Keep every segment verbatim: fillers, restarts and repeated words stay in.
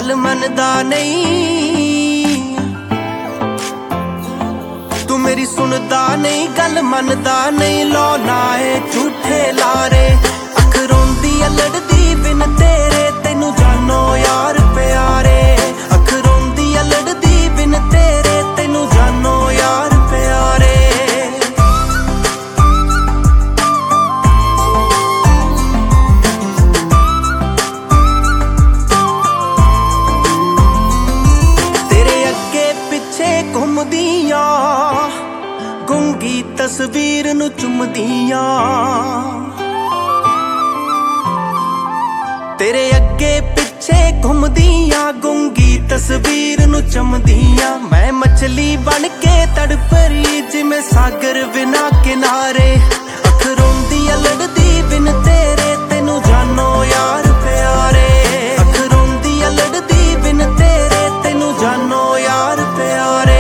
गल मनदा नहीं, तू मेरी सुनदा नहीं गल मनदा नहीं। लौना है झूठे लारे अख रोंदी लड़दी बिन तेरे, तेनू जानो यार प्यारे। अख रोंदी लड़दी बिन तेरे, तेनू जानो यार प्यारे। तेरे अगे पिछे घुमदियां गूंगी तस्वीर नू चुमदियां, तेरे अगे पिछे घुमदियां गूंगी तस्वीर नू चुमदियां। मैं मछली बन के तड़प रही जिमें सागर बिना किनारे। अख रोंदी लड़दी बिन तेरे, तेनू जानो यार प्यारे। अख रोंदी लड़दी बिन तेरे, तेनू जानो यार प्यारे।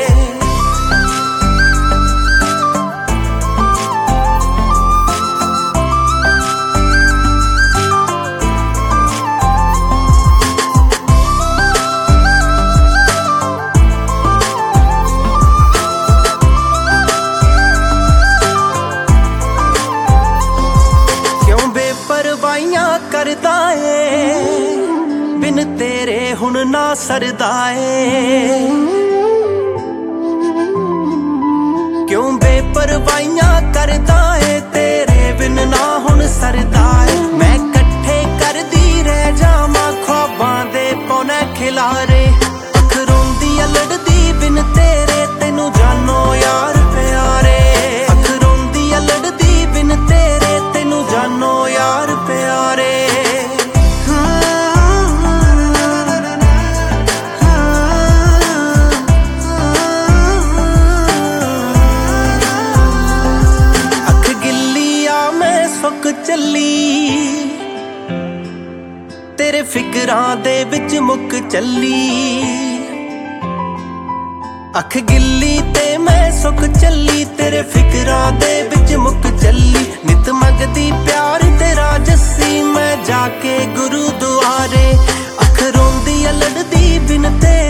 करदा ए बिन तेरे हुण ना सरदा ए, क्यों बेपरवाहियां करदा ए तेरे बिन ना हुण सरदा ए। मैं कट्ठे करदी रह जावां ख्वाबां दे पौने खिलारे। अख रोंदी लड़दी बिन तेरे, तेनू जानो यार प्यारे। अख रोंदी लड़दी बिन तेरे, तेनू जानो यार प्यारे। चली तेरे फिकरां दे विच मुक चली, अख गिल्ली ते मैं सुख चली तेरे फिकरां दे विच मुक चली। नित मंगदी प्यार तेरा जस्सी मैं जाके गुरुद्वारे। अख रोंदी लड़दी बिन तेरे,